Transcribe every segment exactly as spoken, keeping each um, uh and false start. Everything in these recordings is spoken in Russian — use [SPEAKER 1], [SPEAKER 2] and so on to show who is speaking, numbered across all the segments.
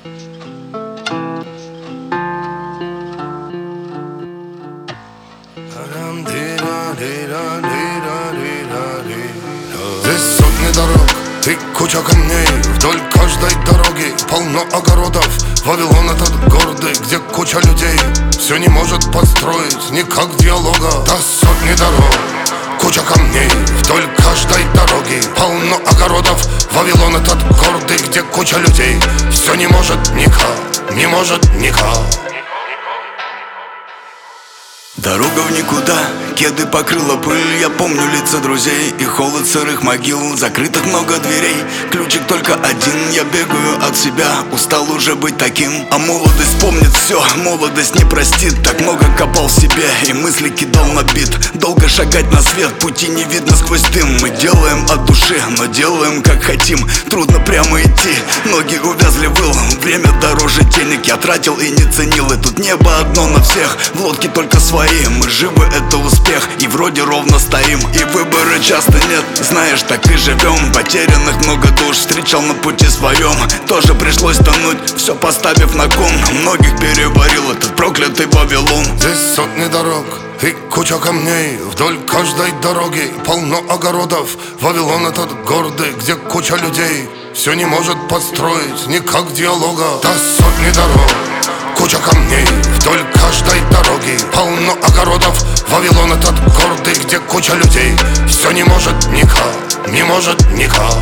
[SPEAKER 1] Здесь сотни дорог и куча камней. Вдоль каждой дороги полно огородов. Вавилон этот гордый, где куча людей. Все не может построить никак диалога. Да сотни дорог, куча камней. Вдоль каждой дороги полно огородов. Вавилон этот гордый, где куча людей. Все не может никак, не может никак.
[SPEAKER 2] Дорога в никуда, кеды покрыла пыль. Я помню лица друзей и холод сырых могил. Закрытых много дверей, ключик только один. Я бегаю от себя, устал уже быть таким. А молодость помнит все, молодость не простит. Так много копал в себе и мысли кидал на бит. Долго шагать на свет, пути не видно сквозь дым. Мы делаем от души, но делаем как хотим. Трудно прямо идти, ноги увязли в ил. Время дороже денег, я тратил и не ценил. И тут небо одно на всех, в лодке только свои. Мы живы, это успех, и вроде ровно стоим. И выбора часто нет, знаешь, так и живем. Потерянных много душ встречал на пути своем. Тоже пришлось тонуть, все поставив на кон. Многих переварил этот проклятый Вавилон.
[SPEAKER 1] Здесь сотни дорог и куча камней. Вдоль каждой дороги полно огородов. Вавилон этот гордый, где куча людей. Все не может построить никак диалога. Да сотни дорог, куча камней. Вдоль каждой дороги полно огородов. Вавилон этот гордый, где куча людей. Все не может никак, не может никак.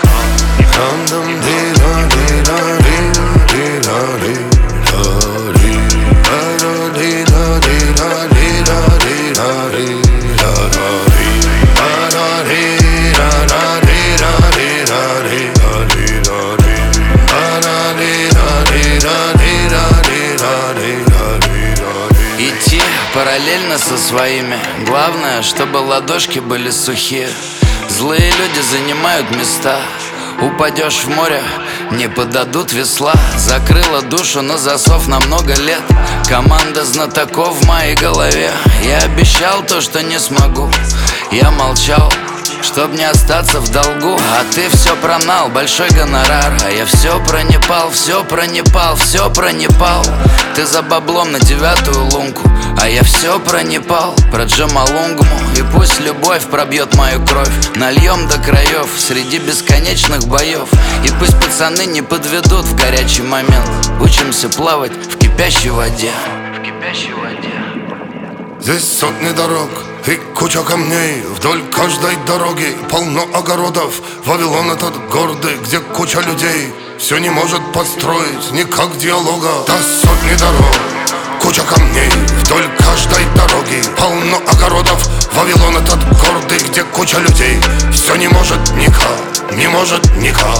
[SPEAKER 3] Идти параллельно со своими. Главное, чтобы ладошки были сухие. Злые люди занимают места. Упадешь в море, не подадут весла. Закрыла душу на засов на много лет. Команда знатоков в моей голове. Я обещал то, что не смогу. Я молчал, чтоб не остаться в долгу. А ты все пронал, большой гонорар. А я все про Непал, все про Непал, все про Непал. Ты за баблом на девятую лунку. А я все про Непал, про Джомолунгму. И пусть любовь пробьет мою кровь. Нальем до краев среди бесконечных боев. И пусть пацаны не подведут в горячий момент. Учимся плавать в кипящей воде. В кипящей воде.
[SPEAKER 1] Здесь сотни дорог и куча камней. Вдоль каждой дороги полно огородов. Вавилон этот гордый, где куча людей. Все не может построить никак диалога. Да сотни дорог, куча камней. Вдоль каждой дороги полно огородов. Вавилон этот гордый, где куча людей. Все не может никак, не может никак.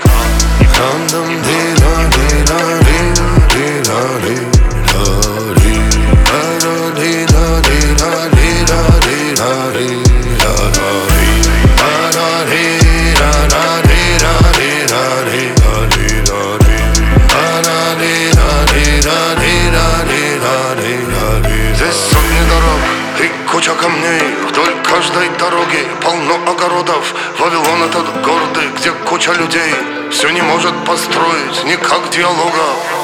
[SPEAKER 1] Здесь сотни дорог и куча камней. Вдоль каждой дороги полно огородов. Вавилон этот гордый, где куча людей. Все не может построить никак диалога.